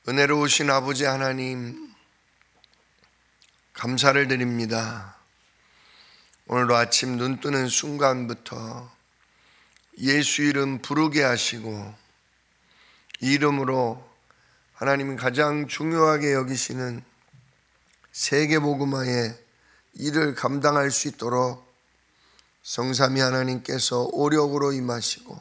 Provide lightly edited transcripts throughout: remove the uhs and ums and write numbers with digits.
은혜로우신 아버지 하나님, 감사를 드립니다. 오늘도 아침 눈 뜨는 순간부터 예수 이름 부르게 하시고, 이 이름으로 하나님이 가장 중요하게 여기시는 세계복음화의 일을 감당할 수 있도록 성삼위 하나님께서 오력으로 임하시고,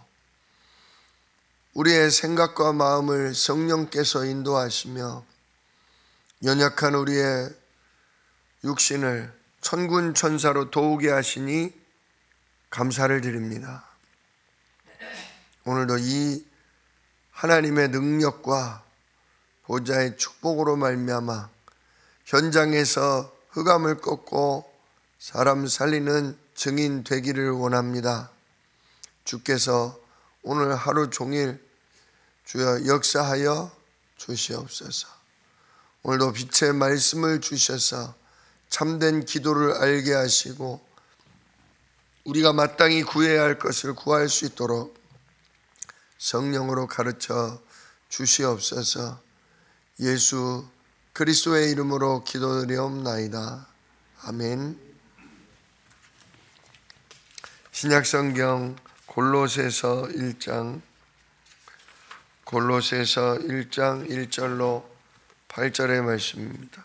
우리의 생각과 마음을 성령께서 인도하시며 연약한 우리의 육신을 천군 천사로 도우게 하시니 감사를 드립니다. 오늘도 이 하나님의 능력과 보좌의 축복으로 말미암아 현장에서 흑암을 꺾고 사람 살리는 증인 되기를 원합니다. 주께서 오늘 하루 종일 주여 역사하여 주시옵소서. 오늘도 빛의 말씀을 주셔서 참된 기도를 알게 하시고 우리가 마땅히 구해야 할 것을 구할 수 있도록 성령으로 가르쳐 주시옵소서. 예수 그리스도의 이름으로 기도드리옵나이다. 아멘. 신약성경 골로새서 1장 1절로 8절의 말씀입니다.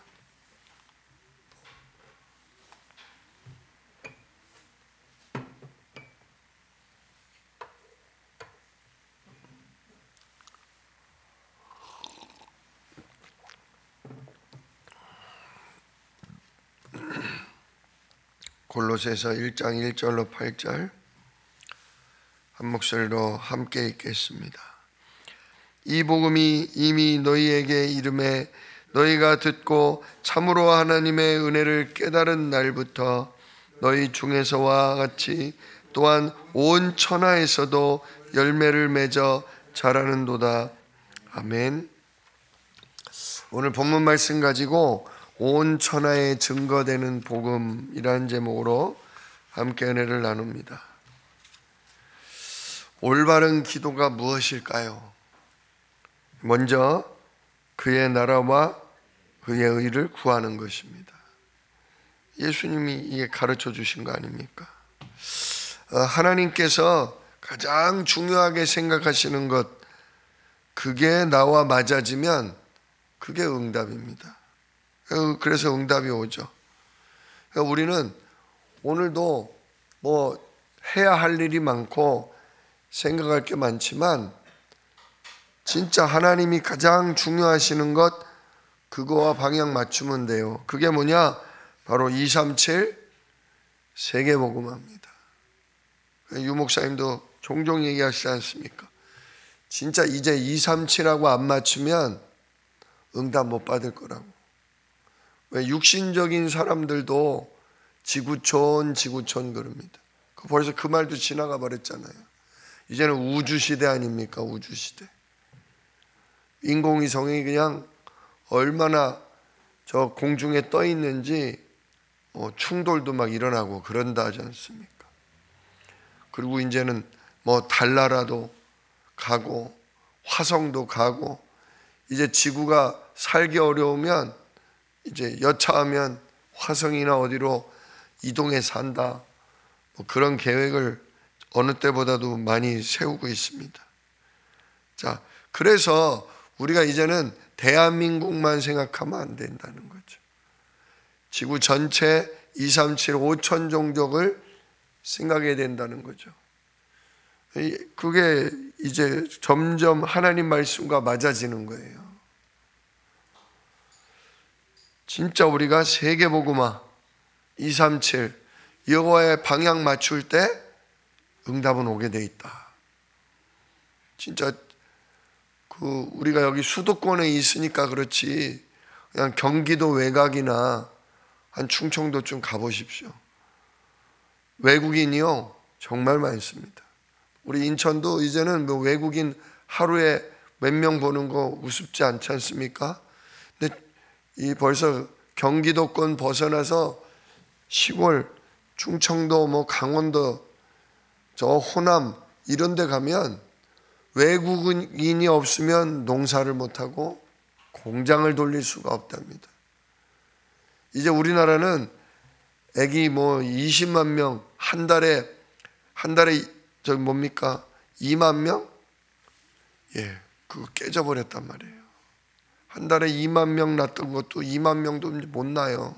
골로새서 1장 1절로 8절 한 목소리로 함께 읽겠습니다. 이 복음이 이미 너희에게 이름에 너희가 듣고 참으로 하나님의 은혜를 깨달은 날부터 너희 중에서와 같이 또한 온 천하에서도 열매를 맺어 자라는도다. 아멘. 오늘 본문 말씀 가지고 온 천하에 증거되는 복음이라는 제목으로 함께 은혜를 나눕니다. 올바른 기도가 무엇일까요? 먼저 그의 나라와 그의 의를 구하는 것입니다. 예수님이 이게 가르쳐 주신 거 아닙니까? 하나님께서 가장 중요하게 생각하시는 것, 그게 나와 맞아지면 그게 응답입니다. 그래서 응답이 오죠. 우리는 오늘도 해야 할 일이 많고 생각할 게 많지만 진짜 하나님이 가장 중요하시는 것, 그거와 방향 맞추면 돼요. 그게 뭐냐? 바로 237 세계복음화입니다. 유 목사님도 종종 얘기하시지 않습니까? 진짜 이제 237하고 안 맞추면 응답 못 받을 거라고. 왜? 육신적인 사람들도 지구촌 그럽니다. 벌써 그 말도 지나가 버렸잖아요. 이제는 우주시대 아닙니까? 우주시대. 인공위성이 그냥 얼마나 저 공중에 떠 있는지 충돌도 막 일어나고 그런다 하지 않습니까? 그리고 이제는 달나라도 가고 화성도 가고, 이제 지구가 살기 어려우면 이제 여차하면 화성이나 어디로 이동해 산다. 그런 계획을 어느 때보다도 많이 세우고 있습니다. 자, 그래서 우리가 이제는 대한민국만 생각하면 안 된다는 거죠. 지구 전체 237, 5천 종족을 생각해야 된다는 거죠. 그게 이제 점점 하나님 말씀과 맞아지는 거예요. 진짜 우리가 세계복음화 237 여호와의 방향 맞출 때 응답은 오게 돼 있다. 진짜 우리가 여기 수도권에 있으니까 그렇지, 그냥 경기도 외곽이나 한 충청도 좀 가보십시오. 외국인이요 정말 많습니다. 우리 인천도 이제는 외국인 하루에 몇 명 보는 거 우습지 않지 않습니까? 근데 벌써 경기도권 벗어나서 시골 충청도 강원도 저 호남 이런 데 가면 외국인이 없으면 농사를 못하고 공장을 돌릴 수가 없답니다. 이제 우리나라는 애기 20만 명, 한 달에 저 뭡니까? 2만 명? 예, 그거 깨져버렸단 말이에요. 한 달에 2만 명 낳던 것도 2만 명도 못 낳아요.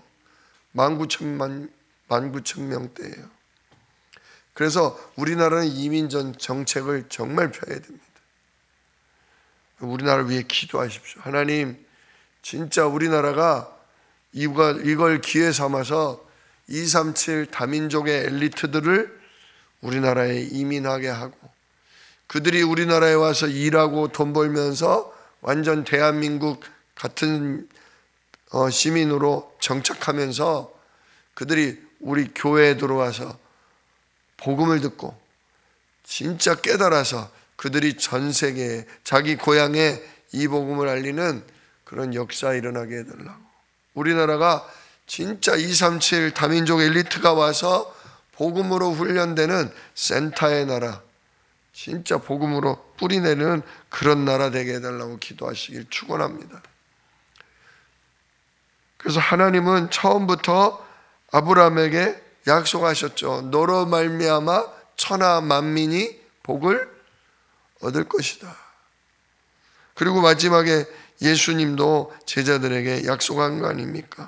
19,000명대예요. 그래서 우리나라는 이민 전 정책을 정말 펴야 됩니다. 우리나라를 위해 기도하십시오. 하나님, 진짜 우리나라가 이걸 기회 삼아서 237 다민족의 엘리트들을 우리나라에 이민하게 하고, 그들이 우리나라에 와서 일하고 돈 벌면서 완전 대한민국 같은 시민으로 정착하면서 그들이 우리 교회에 들어와서 복음을 듣고 진짜 깨달아서 그들이 전 세계에 자기 고향에 이 복음을 알리는 그런 역사 일어나게 해달라고. 우리나라가 진짜 237 다민족 엘리트가 와서 복음으로 훈련되는 센터의 나라, 진짜 복음으로 뿌리내는 그런 나라 되게 해달라고 기도하시길 축원합니다. 그래서 하나님은 처음부터 아브라함에게 약속하셨죠. 너로 말미암아 천하 만민이 복을 얻을 것이다. 그리고 마지막에 예수님도 제자들에게 약속한 거 아닙니까?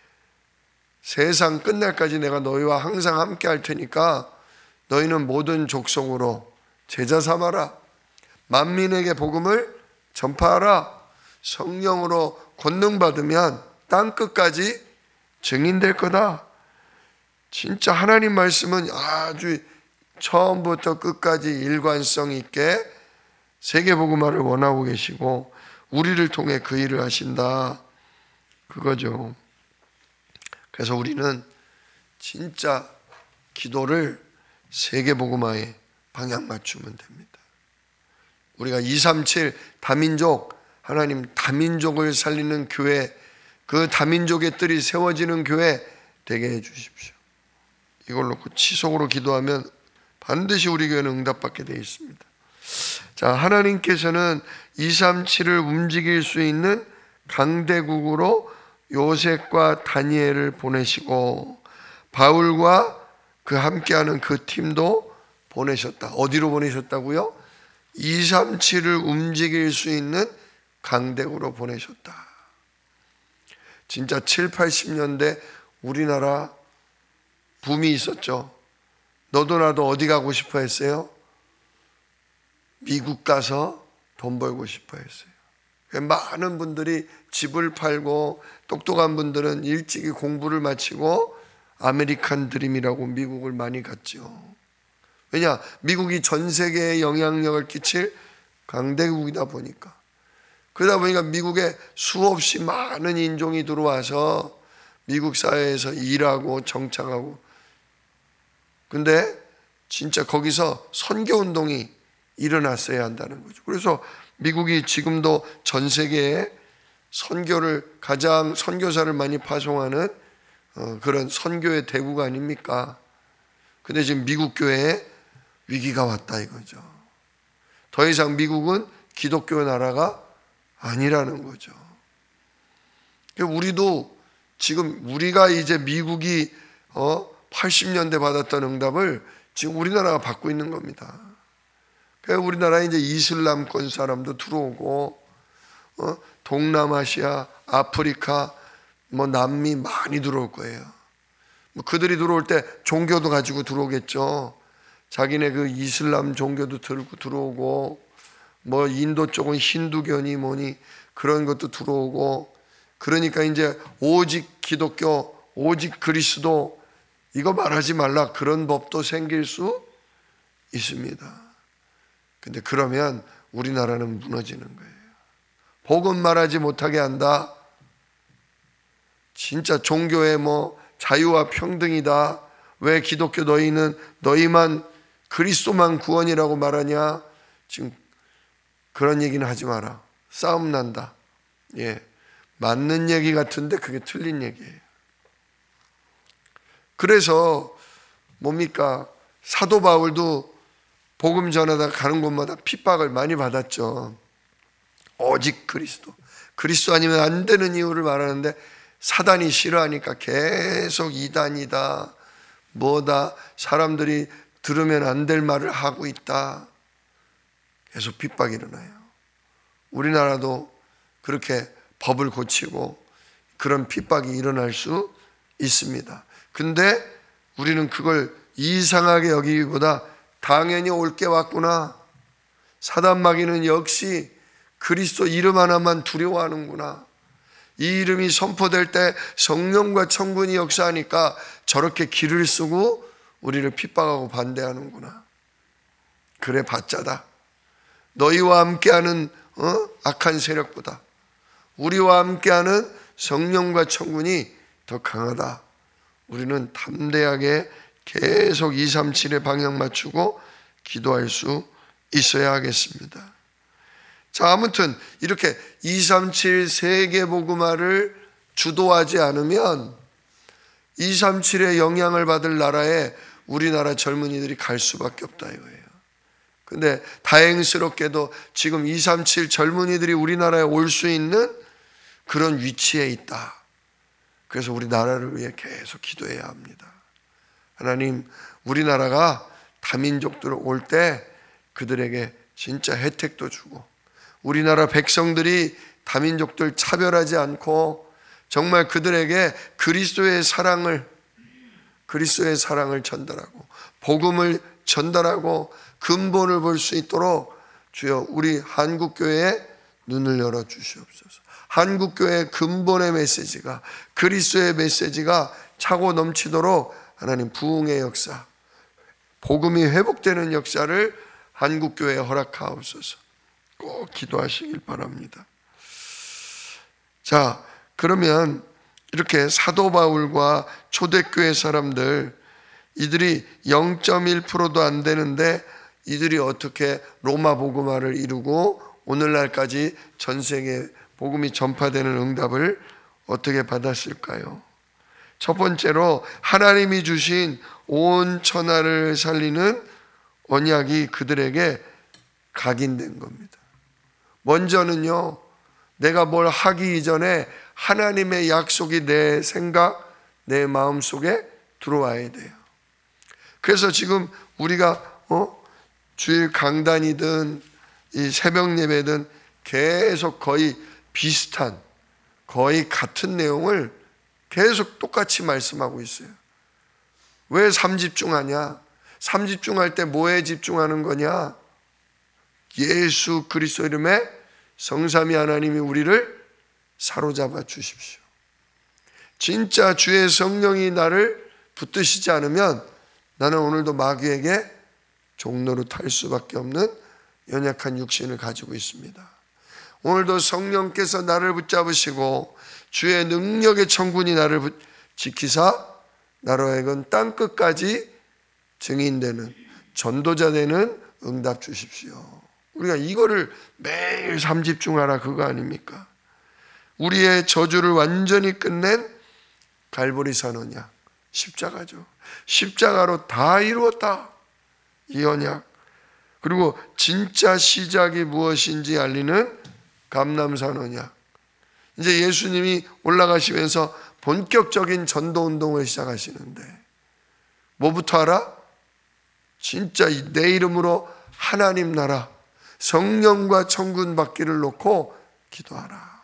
세상 끝날까지 내가 너희와 항상 함께 할 테니까 너희는 모든 족속으로 제자 삼아라. 만민에게 복음을 전파하라. 성령으로 권능받으면 땅끝까지 증인될 거다. 진짜 하나님 말씀은 아주 처음부터 끝까지 일관성 있게 세계복음화를 원하고 계시고 우리를 통해 그 일을 하신다. 그거죠. 그래서 우리는 진짜 기도를 세계복음화에 방향 맞추면 됩니다. 우리가 237 다민족, 하나님 다민족을 살리는 교회, 그 다민족의 뜰이 세워지는 교회 되게 해 주십시오. 이걸 놓고 지속으로 기도하면 반드시 우리 교회는 응답받게 되어 있습니다. 자, 하나님께서는 237을 움직일 수 있는 강대국으로 요셉과 다니엘을 보내시고 바울과 그 함께하는 그 팀도 보내셨다. 어디로 보내셨다고요? 237을 움직일 수 있는 강대국으로 보내셨다. 진짜 7, 80년대 우리나라 붐이 있었죠. 너도 나도 어디 가고 싶어 했어요? 미국 가서 돈 벌고 싶어 했어요. 많은 분들이 집을 팔고 똑똑한 분들은 일찍이 공부를 마치고 아메리칸 드림이라고 미국을 많이 갔죠. 왜냐? 미국이 전 세계에 영향력을 끼칠 강대국이다 보니까. 그러다 보니까 미국에 수없이 많은 인종이 들어와서 미국 사회에서 일하고 정착하고, 근데 진짜 거기서 선교운동이 일어났어야 한다는 거죠. 그래서 미국이 지금도 전 세계에 가장 선교사를 많이 파송하는 그런 선교의 대국 아닙니까? 근데 지금 미국 교회에 위기가 왔다 이거죠. 더 이상 미국은 기독교 나라가 아니라는 거죠. 우리도 지금 우리가 이제 미국이 80년대 받았던 응답을 지금 우리나라가 받고 있는 겁니다. 그래서 우리나라에 이제 이슬람권 사람도 들어오고 동남아시아, 아프리카, 남미 많이 들어올 거예요. 그들이 들어올 때 종교도 가지고 들어오겠죠. 자기네 그 이슬람 종교도 들고 들어오고 인도 쪽은 힌두교니 뭐니 그런 것도 들어오고, 그러니까 이제 오직 기독교, 오직 그리스도 이거 말하지 말라 그런 법도 생길 수 있습니다. 근데 그러면 우리나라는 무너지는 거예요. 복음 말하지 못하게 한다. 진짜 종교의 자유와 평등이다. 왜 기독교 너희만 그리스도만 구원이라고 말하냐. 지금 그런 얘기는 하지 마라. 싸움 난다. 예, 맞는 얘기 같은데 그게 틀린 얘기예요. 그래서 뭡니까? 사도 바울도 복음 전하다 가는 곳마다 핍박을 많이 받았죠. 오직 그리스도. 그리스도 아니면 안 되는 이유를 말하는데 사단이 싫어하니까 계속 이단이다, 뭐다, 사람들이 들으면 안 될 말을 하고 있다, 계속 핍박이 일어나요. 우리나라도 그렇게 법을 고치고 그런 핍박이 일어날 수 있습니다. 근데 우리는 그걸 이상하게 여기기보다 당연히 올 게 왔구나, 사단 마귀는 역시 그리스도 이름 하나만 두려워하는구나, 이 이름이 선포될 때 성령과 천군이 역사하니까 저렇게 길을 쓰고 우리를 핍박하고 반대하는구나. 그래 봤자다. 너희와 함께하는 악한 세력보다 우리와 함께하는 성령과 천군이 더 강하다. 우리는 담대하게 계속 237에 방향 맞추고 기도할 수 있어야 하겠습니다. 자, 아무튼 이렇게 237 세계복음화를 주도하지 않으면 237의 영향을 받을 나라에 우리나라 젊은이들이 갈 수밖에 없다 이거예요. 근데 다행스럽게도 지금 237 젊은이들이 우리나라에 올 수 있는 그런 위치에 있다. 그래서 우리 나라를 위해 계속 기도해야 합니다. 하나님, 우리나라가 다민족들 올 때 그들에게 진짜 혜택도 주고 우리나라 백성들이 다민족들 차별하지 않고 정말 그들에게 그리스도의 사랑을 전달하고 복음을 전달하고 근본을 볼 수 있도록 주여 우리 한국교회에 눈을 열어 주시옵소서. 한국교회의 근본의 메시지가, 그리스도의 메시지가 차고 넘치도록 하나님 부흥의 역사, 복음이 회복되는 역사를 한국교회에 허락하옵소서. 꼭 기도하시길 바랍니다. 자, 그러면 이렇게 사도 바울과 초대교회 사람들, 이들이 0.1%도 안 되는데 이들이 어떻게 로마 복음화를 이루고 오늘날까지 전 세계에 복음이 전파되는 응답을 어떻게 받았을까요? 첫 번째로 하나님이 주신 온 천하를 살리는 언약이 그들에게 각인된 겁니다. 먼저는요, 내가 뭘 하기 이전에 하나님의 약속이 내 생각, 내 마음속에 들어와야 돼요. 그래서 지금 우리가 주일 강단이든 이 새벽 예배든 계속 거의 비슷한, 거의 같은 내용을 계속 똑같이 말씀하고 있어요. 왜 3집중하냐? 3집중할 때 뭐에 집중하는 거냐? 예수 그리스도 이름에 성삼위 하나님이 우리를 사로잡아 주십시오. 진짜 주의 성령이 나를 붙드시지 않으면 나는 오늘도 마귀에게 종로로 탈 수밖에 없는 연약한 육신을 가지고 있습니다. 오늘도 성령께서 나를 붙잡으시고 주의 능력의 천군이 나를 지키사 나로 하여금 땅끝까지 증인되는, 전도자 되는 응답 주십시오. 우리가 이거를 매일 3집중하라 그거 아닙니까? 우리의 저주를 완전히 끝낸 갈보리 언약, 십자가죠. 십자가로 다 이루었다, 이 언약. 그리고 진짜 시작이 무엇인지 알리는 감람산 언약. 이제 예수님이 올라가시면서 본격적인 전도운동을 시작하시는데 뭐부터 알아? 진짜 내 이름으로 하나님 나라, 성령과 천군 받기를 놓고 기도하라.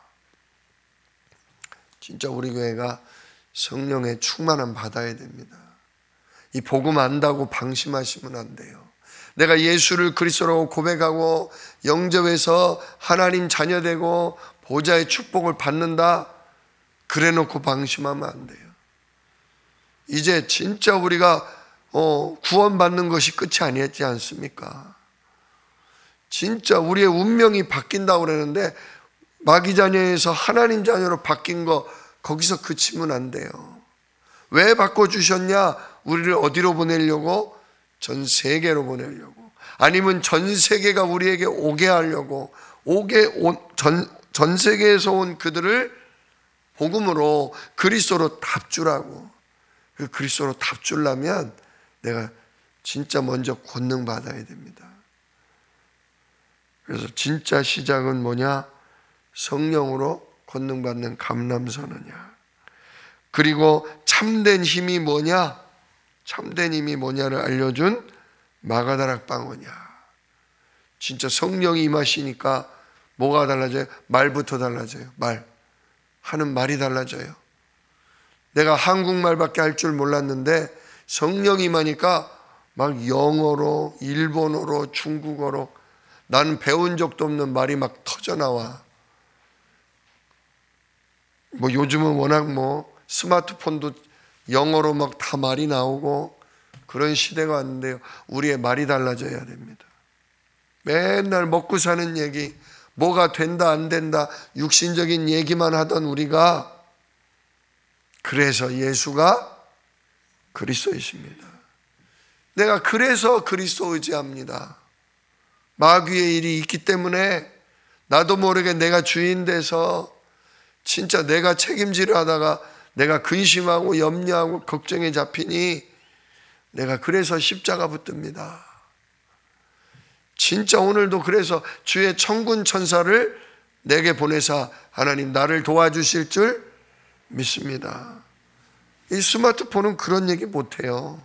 진짜 우리 교회가 성령의 충만함 받아야 됩니다. 이 복음 안다고 방심하시면 안 돼요. 내가 예수를 그리스도라고 고백하고 영접해서 하나님 자녀 되고 보좌의 축복을 받는다, 그래 놓고 방심하면 안 돼요. 이제 진짜 우리가 구원받는 것이 끝이 아니었지 않습니까? 진짜 우리의 운명이 바뀐다고 그러는데 마귀 자녀에서 하나님 자녀로 바뀐 거 거기서 그치면 안 돼요. 왜 바꿔주셨냐? 우리를 어디로 보내려고? 전 세계로 보내려고. 아니면 전 세계가 우리에게 오게 하려고. 전 세계에서 온 그들을 복음으로 그리스도로 답주라고. 그 그리스도로 답주려면 내가 진짜 먼저 권능 받아야 됩니다. 그래서 진짜 시작은 뭐냐? 성령으로 권능받는 감람선언이야. 그리고 참된 힘이 뭐냐? 참된 힘이 뭐냐를 알려준 마가다락 방언이야. 진짜 성령이 임하시니까 뭐가 달라져요? 말부터 달라져요. 하는 말이 달라져요. 내가 한국말밖에 할 줄 몰랐는데 성령이 임하니까 막 영어로, 일본어로, 중국어로 나는 배운 적도 없는 말이 막 터져나와. 요즘은 워낙 스마트폰도 영어로 막 다 말이 나오고 그런 시대가 왔는데요. 우리의 말이 달라져야 됩니다. 맨날 먹고 사는 얘기, 뭐가 된다 안 된다 육신적인 얘기만 하던 우리가 그래서 예수가 그리스도이십니다. 내가 그래서 그리스도 의지합니다. 마귀의 일이 있기 때문에 나도 모르게 내가 주인 돼서 진짜 내가 책임지려 하다가 내가 근심하고 염려하고 걱정에 잡히니 내가 그래서 십자가 붙듭니다. 진짜 오늘도 그래서 주의 천군 천사를 내게 보내사 하나님 나를 도와주실 줄 믿습니다. 이 스마트폰은 그런 얘기 못해요.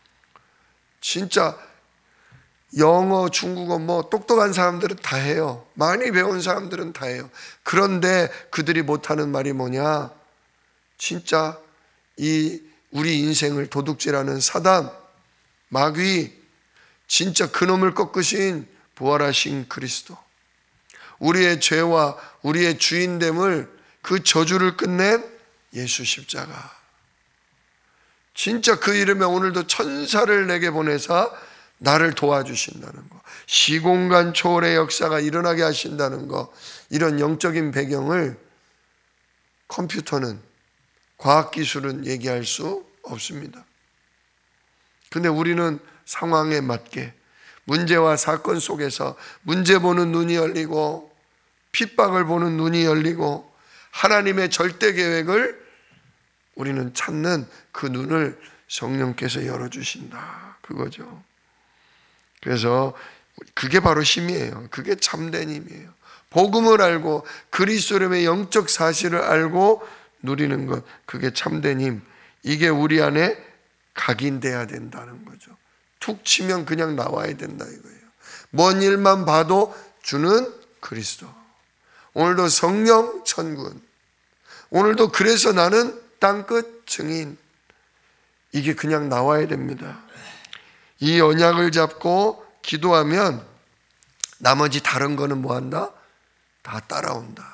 진짜 영어, 중국어 똑똑한 사람들은 다 해요. 많이 배운 사람들은 다 해요. 그런데 그들이 못하는 말이 뭐냐? 진짜 우리 인생을 도둑질하는 사단, 마귀, 진짜 그놈을 꺾으신 부활하신 그리스도, 우리의 죄와 우리의 주인됨을 그 저주를 끝낸 예수 십자가, 진짜 그 이름에 오늘도 천사를 내게 보내사 나를 도와주신다는 거, 시공간 초월의 역사가 일어나게 하신다는 거, 이런 영적인 배경을 컴퓨터는, 과학기술은 얘기할 수 없습니다. 근데 우리는 상황에 맞게 문제와 사건 속에서 문제 보는 눈이 열리고 핍박을 보는 눈이 열리고 하나님의 절대 계획을 우리는 찾는 그 눈을 성령께서 열어주신다. 그거죠. 그래서 그게 바로 힘이에요. 그게 참된 힘이에요. 복음을 알고 그리스도의 영적 사실을 알고 누리는 것, 그게 참된 힘. 이게 우리 안에 각인돼야 된다는 거죠. 툭 치면 그냥 나와야 된다 이거예요. 먼 일만 봐도 주는 그리스도. 오늘도 성령 천군. 오늘도 그래서 나는 땅끝 증인. 이게 그냥 나와야 됩니다. 이 언약을 잡고 기도하면 나머지 다른 거는 뭐한다? 다 따라온다.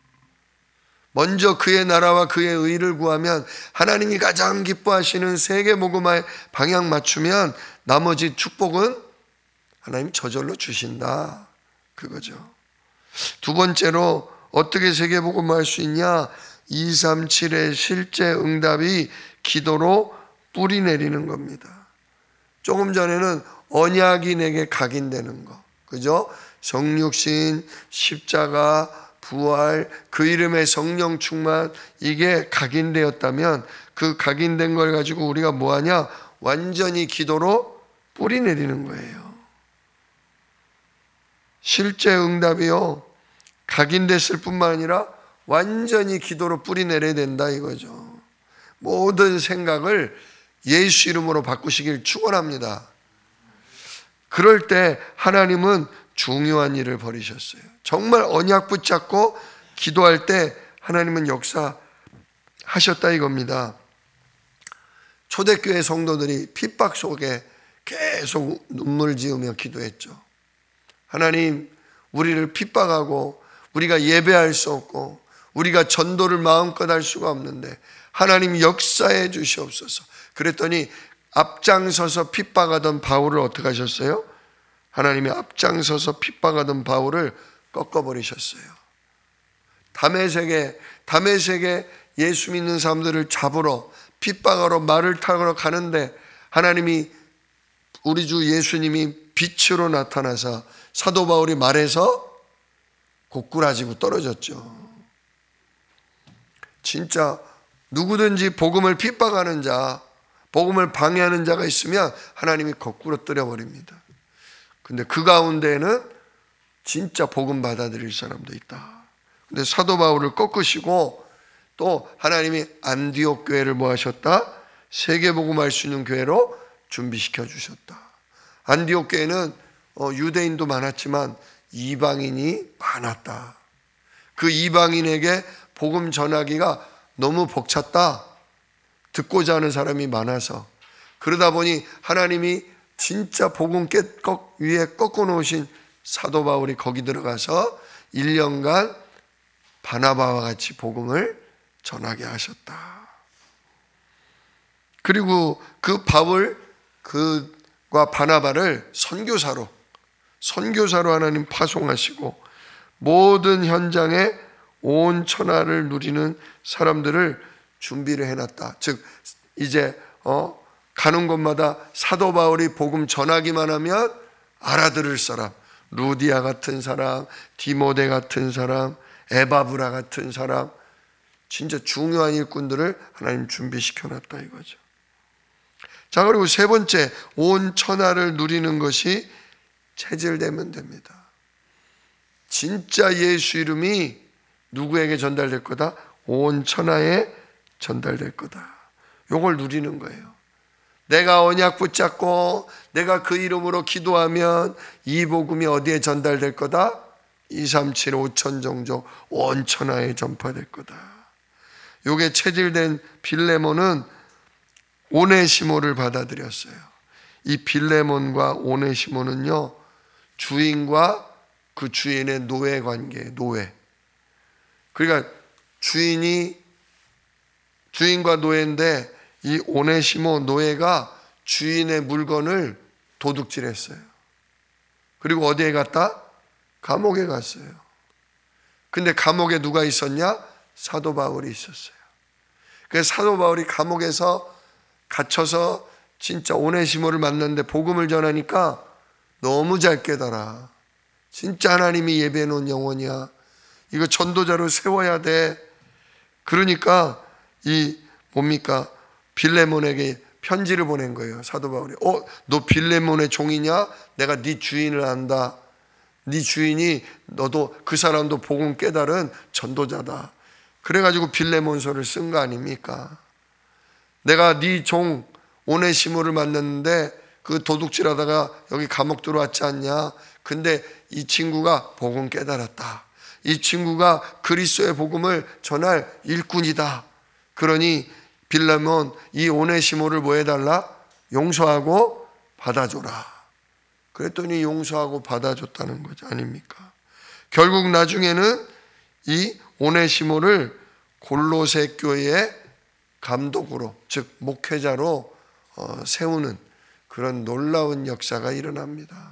먼저 그의 나라와 그의 의를 구하면 하나님이 가장 기뻐하시는 세계 복음화에 방향 맞추면 나머지 축복은 하나님이 저절로 주신다. 그거죠. 두 번째로 어떻게 세계 복음화할 수 있냐? 237의 실제 응답이 기도로 뿌리 내리는 겁니다. 조금 전에는 언약이 내게 각인되는 거, 그죠? 성육신, 십자가, 부활, 그 이름의 성령 충만, 이게 각인되었다면 그 각인된 걸 가지고 우리가 뭐하냐? 완전히 기도로 뿌리 내리는 거예요. 실제 응답이요, 각인됐을 뿐만 아니라 완전히 기도로 뿌리 내려야 된다 이거죠. 모든 생각을 예수 이름으로 바꾸시길 축원합니다. 그럴 때 하나님은 중요한 일을 벌이셨어요. 정말 언약 붙잡고 기도할 때 하나님은 역사하셨다 이겁니다. 초대교회 성도들이 핍박 속에 계속 눈물 지으며 기도했죠. 하나님, 우리를 핍박하고 우리가 예배할 수 없고 우리가 전도를 마음껏 할 수가 없는데 하나님 역사해 주시옵소서. 그랬더니 앞장서서 핍박하던 바울을 어떻게 하셨어요? 하나님이 앞장서서 핍박하던 바울을 꺾어버리셨어요. 다메섹에 예수 믿는 사람들을 잡으러 핍박하러 말을 타고 가는데 하나님이, 우리 주 예수님이 빛으로 나타나서 사도 바울이 말해서 고꾸라지고 떨어졌죠. 진짜 누구든지 복음을 핍박하는 자, 복음을 방해하는 자가 있으면 하나님이 거꾸로 떨어버립니다. 근데 그 가운데에는 진짜 복음 받아들일 사람도 있다. 근데 사도 바울을 꺾으시고 또 하나님이 안디옥 교회를 뭐 하셨다? 세계복음할 수 있는 교회로 준비시켜 주셨다. 안디옥 교회는 유대인도 많았지만 이방인이 많았다. 그 이방인에게 복음 전하기가 너무 벅찼다. 듣고자 하는 사람이 많아서. 그러다 보니 하나님이 진짜 복음 위에 꺾어 놓으신 사도 바울이 거기 들어가서 1년간 바나바와 같이 복음을 전하게 하셨다. 그리고 그 바울 그와 바나바를 선교사로 하나님 파송하시고 모든 현장에 온 천하를 누리는 사람들을 준비를 해놨다. 즉 이제 가는 곳마다 사도 바울이 복음 전하기만 하면 알아들을 사람, 루디아 같은 사람, 디모데 같은 사람, 에바브라 같은 사람, 진짜 중요한 일꾼들을 하나님 준비시켜놨다 이거죠. 자, 그리고 세 번째, 온 천하를 누리는 것이 체질되면 됩니다. 진짜 예수 이름이 누구에게 전달될 거다? 온 천하에 전달될 거다. 요걸 누리는 거예요. 내가 언약 붙잡고 내가 그 이름으로 기도하면 이 복음이 어디에 전달될 거다? 237 5천 종족 온 천하에 전파될 거다. 요게 체질된 빌레몬은 오네시모를 받아들였어요. 이 빌레몬과 오네시모는요, 주인과 그 주인의 노예 관계, 노예. 그러니까 주인과 노예인데 이 오네시모 노예가 주인의 물건을 도둑질했어요. 그리고 어디에 갔다? 감옥에 갔어요. 근데 감옥에 누가 있었냐? 사도 바울이 있었어요. 그래서 사도 바울이 감옥에서 갇혀서 진짜 오네시모를 만났는데 복음을 전하니까 너무 잘 깨달아. 진짜 하나님이 예배해 놓은 영혼이야. 이거 전도자로 세워야 돼. 그러니까 빌레몬에게 편지를 보낸 거예요. 사도 바울이. 너 빌레몬의 종이냐? 내가 네 주인을 안다. 네 주인이 너도 그 사람도 복음 깨달은 전도자다. 그래가지고 빌레몬서를 쓴 거 아닙니까? 내가 네 종 오네시모를 만났는데 그 도둑질하다가 여기 감옥 들어왔지 않냐? 근데 이 친구가 복음 깨달았다. 이 친구가 그리스도의 복음을 전할 일꾼이다. 그러니 빌레몬 이 오네시모를 뭐 해달라? 용서하고 받아줘라. 그랬더니 용서하고 받아줬다는 거죠. 아닙니까? 결국 나중에는 이 오네시모를 골로새 교회의 감독으로, 즉 목회자로 세우는 그런 놀라운 역사가 일어납니다.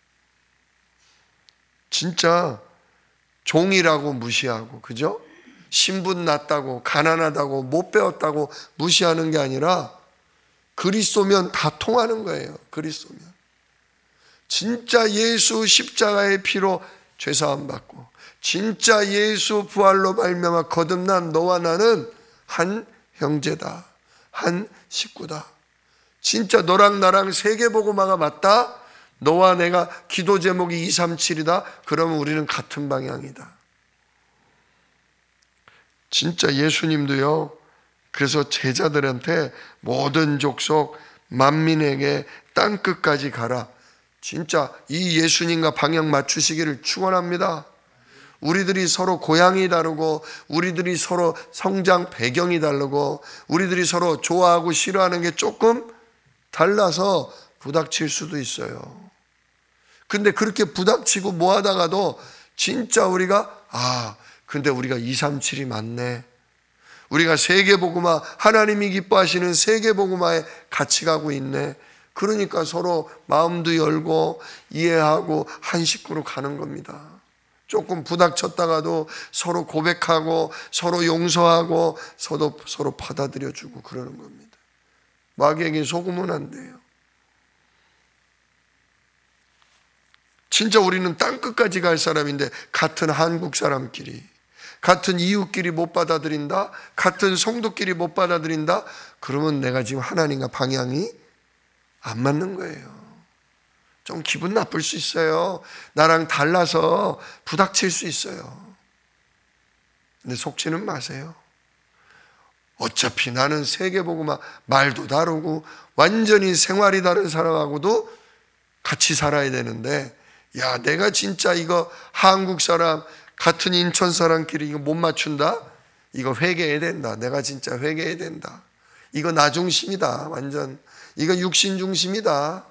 진짜 종이라고 무시하고, 그죠? 신분 낮다고, 가난하다고, 못 배웠다고 무시하는 게 아니라 그리스도면 다 통하는 거예요. 그리스도면. 진짜 예수 십자가의 피로 죄사함 받고 진짜 예수 부활로 말미암아 거듭난 너와 나는 한 형제다. 한 식구다. 진짜 너랑 나랑 세계복음화가 맞다? 너와 내가 기도 제목이 237이다? 그러면 우리는 같은 방향이다. 진짜 예수님도요, 그래서 제자들한테 모든 족속 만민에게 땅끝까지 가라. 진짜 이 예수님과 방향 맞추시기를 축원합니다. 우리들이 서로 고향이 다르고 우리들이 서로 성장 배경이 다르고 우리들이 서로 좋아하고 싫어하는 게 조금 달라서 부닥칠 수도 있어요. 근데 그렇게 부닥치고 뭐 하다가도 진짜 우리가 근데 우리가 237이 맞네. 우리가 세계복음화, 하나님이 기뻐하시는 세계복음화에 같이 가고 있네. 그러니까 서로 마음도 열고 이해하고 한 식구로 가는 겁니다. 조금 부닥쳤다가도 서로 고백하고 서로 용서하고 서로 받아들여주고 그러는 겁니다. 마귀에게 속으면 안 돼요. 진짜 우리는 땅끝까지 갈 사람인데 같은 한국 사람끼리, 같은 이웃끼리 못 받아들인다, 같은 성도끼리 못 받아들인다, 그러면 내가 지금 하나님과 방향이 안 맞는 거예요. 좀 기분 나쁠 수 있어요. 나랑 달라서 부닥칠 수 있어요. 근데 속지는 마세요. 어차피 나는 세계복음화 말도 다르고 완전히 생활이 다른 사람하고도 같이 살아야 되는데, 야, 내가 진짜 이거 한국 사람 같은 인천 사람끼리 이거 못 맞춘다? 이거 회개해야 된다. 내가 진짜 회개해야 된다. 이거 나 중심이다. 완전 이거 육신 중심이다.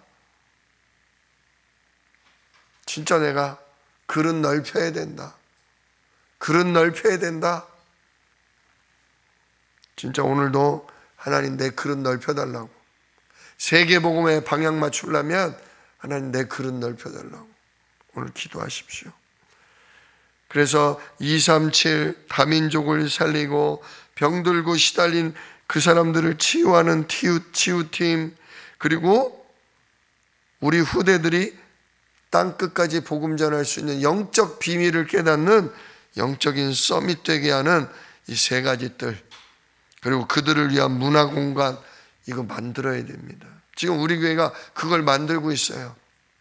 진짜 내가 그릇 넓혀야 된다. 그릇 넓혀야 된다. 진짜 오늘도 하나님 내 그릇 넓혀달라고, 세계복음에 방향 맞추려면 하나님 내 그릇 넓혀달라고 오늘 기도하십시오. 그래서 237 다민족을 살리고 병들고 시달린 그 사람들을 치유하는 치유팀, 그리고 우리 후대들이 땅끝까지 복음 전할 수 있는 영적 비밀을 깨닫는 영적인 서밋 되게 하는 이 세 가지 뜰, 그리고 그들을 위한 문화 공간, 이거 만들어야 됩니다. 지금 우리 교회가 그걸 만들고 있어요.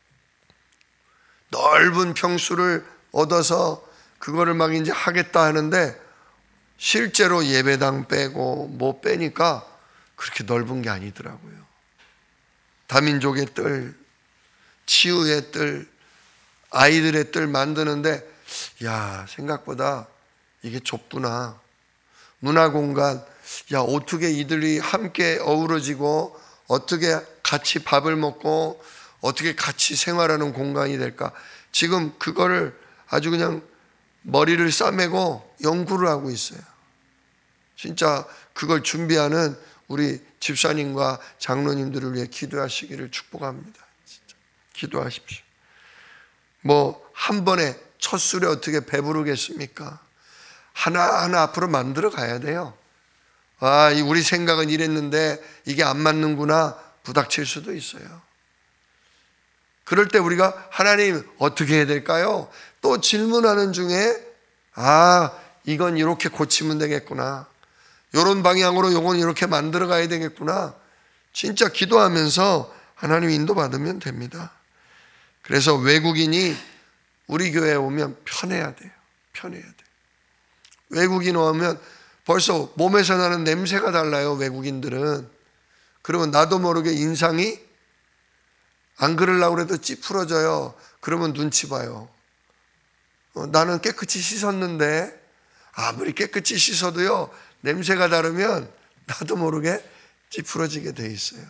넓은 평수를 얻어서 그거를 막 이제 하겠다 하는데, 실제로 예배당 빼고 뭐 빼니까 그렇게 넓은 게 아니더라고요. 다민족의 뜰, 치유의 뜰, 아이들의 뜰 만드는데, 야, 생각보다 이게 좁구나. 문화공간, 야, 어떻게 이들이 함께 어우러지고 어떻게 같이 밥을 먹고 어떻게 같이 생활하는 공간이 될까. 지금 그거를 아주 그냥 머리를 싸매고 연구를 하고 있어요. 진짜 그걸 준비하는 우리 집사님과 장로님들을 위해 기도하시기를 축복합니다. 진짜 기도하십시오. 뭐 한 번에 첫 술에 어떻게 배부르겠습니까? 하나하나 앞으로 만들어 가야 돼요. 아, 우리 생각은 이랬는데 이게 안 맞는구나 부닥칠 수도 있어요. 그럴 때 우리가 하나님 어떻게 해야 될까요? 또 질문하는 중에, 아, 이건 이렇게 고치면 되겠구나, 이런 방향으로 이건 이렇게 만들어 가야 되겠구나, 진짜 기도하면서 하나님 인도받으면 됩니다. 그래서 외국인이 우리 교회에 오면 편해야 돼요. 편해야 돼요. 외국인 오면 벌써 몸에서 나는 냄새가 달라요. 외국인들은. 그러면 나도 모르게 인상이 안 그러려고 해도 찌푸러져요. 그러면 눈치 봐요. 나는 깨끗이 씻었는데, 아무리 깨끗이 씻어도요, 냄새가 다르면 나도 모르게 찌푸러지게 돼 있어요.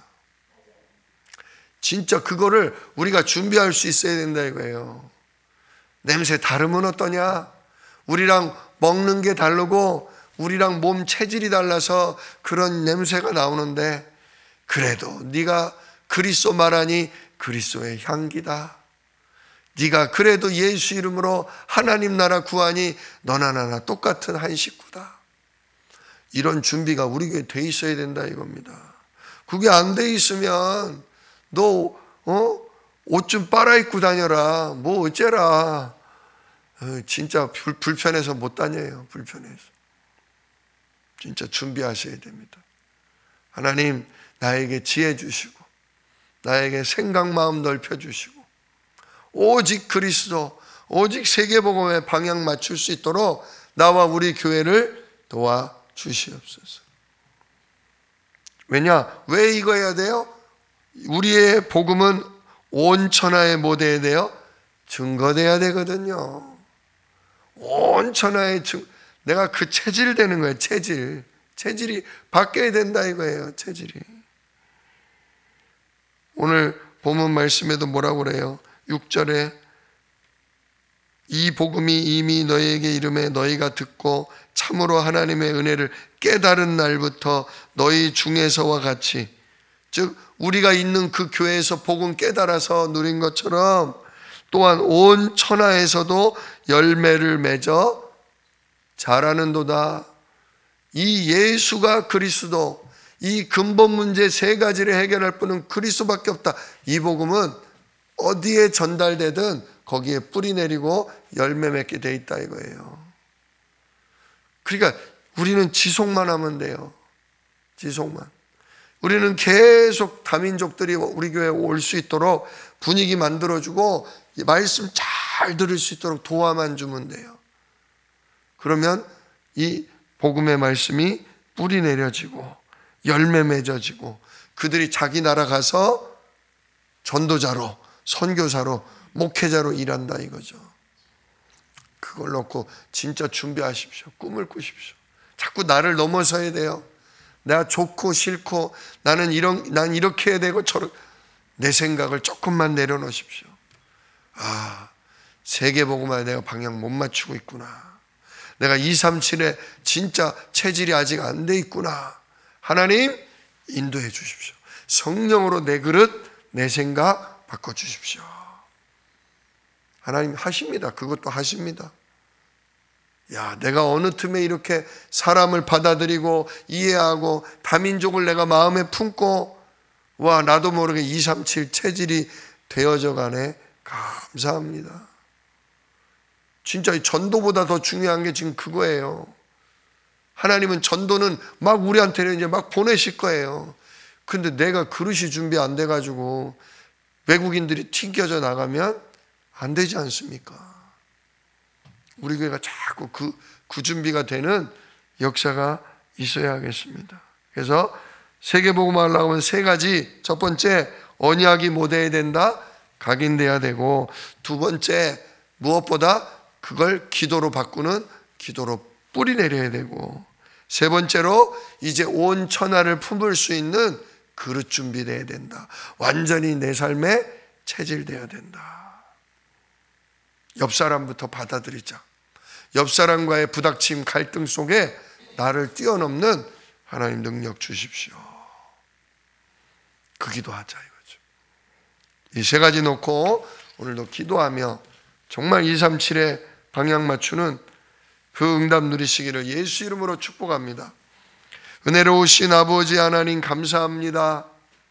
진짜 그거를 우리가 준비할 수 있어야 된다 이거예요. 냄새 다르면 어떠냐? 우리랑 먹는 게 다르고 우리랑 몸 체질이 달라서 그런 냄새가 나오는데, 그래도 네가 그리스도 말하니 그리스도의 향기다. 네가 그래도 예수 이름으로 하나님 나라 구하니 너나 나나 똑같은 한 식구다. 이런 준비가 우리 교회에 돼 있어야 된다 이겁니다. 그게 안 돼 있으면 너 옷 좀 빨아입고 다녀라, 뭐 어째라, 진짜 불편해서 못 다녀요. 불편해서. 진짜 준비하셔야 됩니다. 하나님 나에게 지혜 주시고 나에게 생각 마음 넓혀주시고 오직 그리스도, 오직 세계복음의 방향 맞출 수 있도록 나와 우리 교회를 도와주시옵소서. 왜냐? 왜 이거 해야 돼요? 우리의 복음은 온 천하에 뭐 돼야 돼요? 증거돼야 되거든요. 온 천하에 내가 그 체질 되는 거예요. 체질이 바뀌어야 된다 이거예요. 체질이. 오늘 본문 말씀에도 뭐라고 그래요? 6절에 이 복음이 이미 너희에게 이름에 너희가 듣고 참으로 하나님의 은혜를 깨달은 날부터 너희 중에서와 같이, 즉 우리가 있는 그 교회에서 복음 깨달아서 누린 것처럼 또한 온 천하에서도 열매를 맺어 자라는도다. 이 예수가 그리스도, 이 근본 문제 세 가지를 해결할 분은 그리스도밖에 없다. 이 복음은 어디에 전달되든 거기에 뿌리 내리고 열매 맺게 돼 있다 이거예요. 그러니까 우리는 지속만 하면 돼요. 지속만. 우리는 계속 다민족들이 우리 교회에 올 수 있도록 분위기 만들어주고 말씀 잘 들을 수 있도록 도와만 주면 돼요. 그러면 이 복음의 말씀이 뿌리 내려지고 열매 맺어지고 그들이 자기 나라 가서 전도자로, 선교사로, 목회자로 일한다 이거죠. 그걸 놓고 진짜 준비하십시오. 꿈을 꾸십시오. 자꾸 나를 넘어서야 돼요. 내가 좋고 싫고 난 이렇게 해야 되고 내 생각을 조금만 내려놓으십시오. 세계복음화에 내가 방향 못 맞추고 있구나. 내가 237에 진짜 체질이 아직 안 돼 있구나. 하나님 인도해 주십시오. 성령으로 내 그릇, 내 생각 바꿔주십시오. 하나님 하십니다. 그것도 하십니다. 내가 어느 틈에 이렇게 사람을 받아들이고 이해하고 다민족을 내가 마음에 품고 나도 모르게 237 체질이 되어져 가네. 감사합니다. 진짜 이 전도보다 더 중요한 게 지금 그거예요. 하나님은 전도는 막 우리한테는 이제 막 보내실 거예요. 근데 내가 그릇이 준비 안 돼가지고 외국인들이 튕겨져 나가면 안 되지 않습니까? 우리 교회가 자꾸 그 준비가 되는 역사가 있어야 하겠습니다. 그래서 세계복음화 하려고 하면 세 가지. 첫 번째, 언약이 못 돼야 된다. 각인돼야 되고, 두 번째, 무엇보다 그걸 기도로 바꾸는 기도로 뿌리 내려야 되고, 세 번째로 이제 온 천하를 품을 수 있는 그릇 준비돼야 된다. 완전히 내 삶에 체질돼야 된다. 옆 사람부터 받아들이자. 옆 사람과의 부닥침 갈등 속에 나를 뛰어넘는 하나님 능력 주십시오. 그 기도하자 이거죠. 이 세 가지 놓고 오늘도 기도하며 정말 237에 방향 맞추는 그 응답 누리시기를 예수 이름으로 축복합니다. 은혜로우신 아버지 하나님 감사합니다.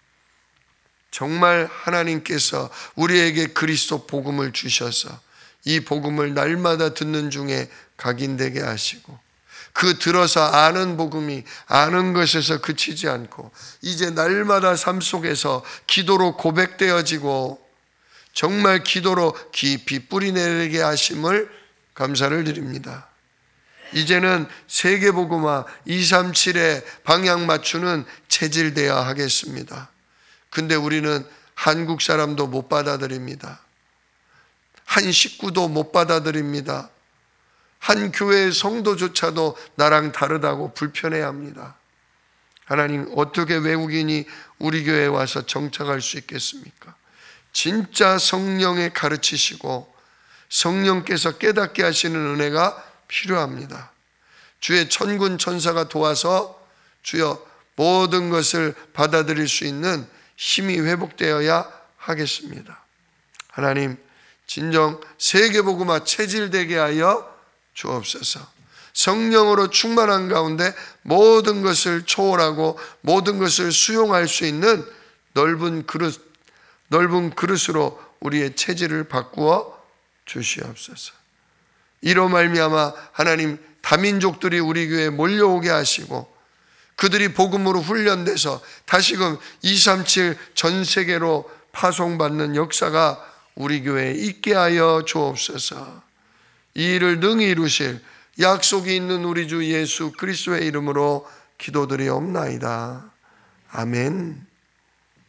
정말 하나님께서 우리에게 그리스도 복음을 주셔서 이 복음을 날마다 듣는 중에 각인되게 하시고, 그 들어서 아는 복음이 아는 것에서 그치지 않고 이제 날마다 삶 속에서 기도로 고백되어지고 정말 기도로 깊이 뿌리 내리게 하심을 감사를 드립니다. 이제는 세계복음화 237에 방향 맞추는 체질되어야 하겠습니다. 근데 우리는 한국 사람도 못 받아들입니다. 한 식구도 못 받아들입니다. 한 교회의 성도조차도 나랑 다르다고 불편해합니다. 하나님, 어떻게 외국인이 우리 교회에 와서 정착할 수 있겠습니까? 진짜 성령에 가르치시고 성령께서 깨닫게 하시는 은혜가 필요합니다. 주의 천군 천사가 도와서 주여 모든 것을 받아들일 수 있는 힘이 회복되어야 하겠습니다. 하나님, 진정 세계복음화 체질되게 하여 주옵소서. 성령으로 충만한 가운데 모든 것을 초월하고 모든 것을 수용할 수 있는 넓은 그릇으로 우리의 체질을 바꾸어 주시옵소서. 이로 말미암아 하나님, 다민족들이 우리 교회에 몰려오게 하시고 그들이 복음으로 훈련돼서 다시금 237 전 세계로 파송받는 역사가 우리 교회에 있게 하여 주옵소서. 이 일을 능히 이루실 약속이 있는 우리 주 예수 그리스도의 이름으로 기도드리옵나이다. 아멘.